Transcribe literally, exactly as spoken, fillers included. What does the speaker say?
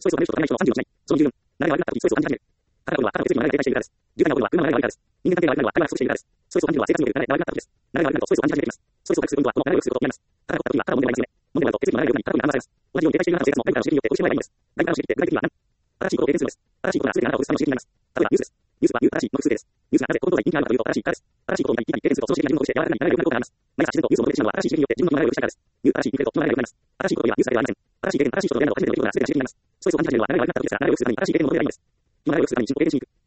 ストレスを感じる人と感じない人のさんじゅうの違い。その理由。流れが悪くなった時、ストレスを感じ始める。体のことは体の設備の流れが停滞しているからです。渋滞のことは車の流れが悪くなるからです。人間関係が悪くなるのは体が不足しているからです。ストレスを感じるのは生活による流れが悪くなった時です。流れが悪くなるとストレスを感じ始めています。ストレスを回復するポイントはこの流れを良くすることになります。体が凝った時は体も問題ないですね。問題があると血液の流れが良くなり体に反応されます。同じように停滞しているあなたの生活も外部からの刺激によって落ちてしまえばいいのです。外部からの刺激って具体的には何？新しいことを経験するのです。新しいことが全てあなたを打つための刺激になります。例えばニュースです。ニュースは新しいものの数です。ニュースがなぜこのことが人気があるのかというと新しいからです。新しいことを見たり、経験するとその刺激が自分のこととして柔らかになれるようになることがあります。毎朝自然とニュースを求めてしまうのは新しい刺激によって自分の流れを良くしたいからです。ニュース新しい見つけるとその流れが良くなります。新しいことにはニュースだけではありません。新しい経験、新しい人と出会うなど初めての出来事が全ての刺激になります。ストレスを感じ始めるのは流れが悪くなった時ですから流れを良くするために新しい経験の求めがあります。今流れを良くするために進行を経験しに行く。